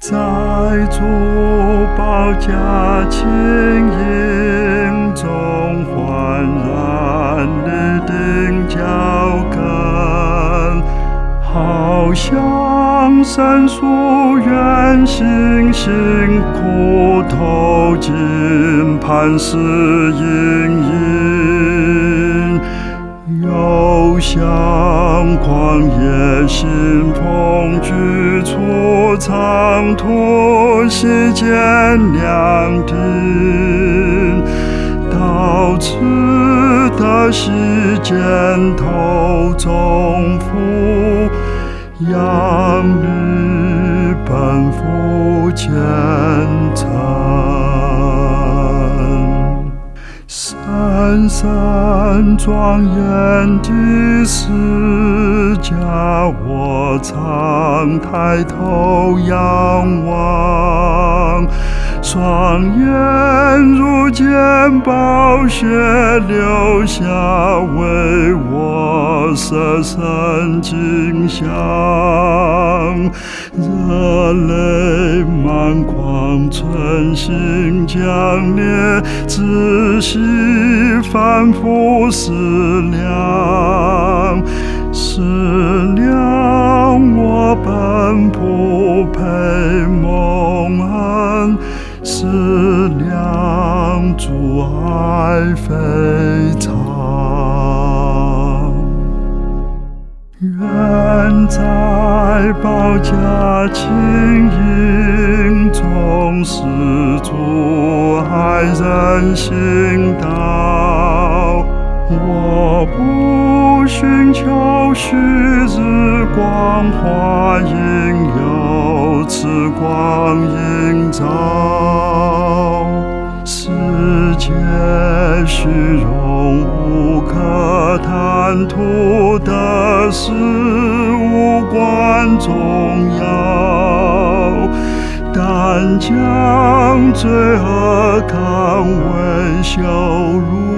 在珠宝家轻盈中焕然立定脚跟，好像申诉远行辛苦透尽磐石阴影，又像旷野新风居处长途溪间凉亭，到此的溪间头中腹，养女奔赴前程。深深庄严的释迦，我常抬头仰望，双眼如见宝血流下，为我摄身景象，热泪满眶，春心将烈，仔细反复思量，思量我奔赴陪蒙恩，思量阻碍非常。愿在宝家轻盈中，施主爱人行道。我不寻求旭日光华，应有此光映照。世界虚荣无可贪图的事，无关重要，但将罪恶看为羞辱。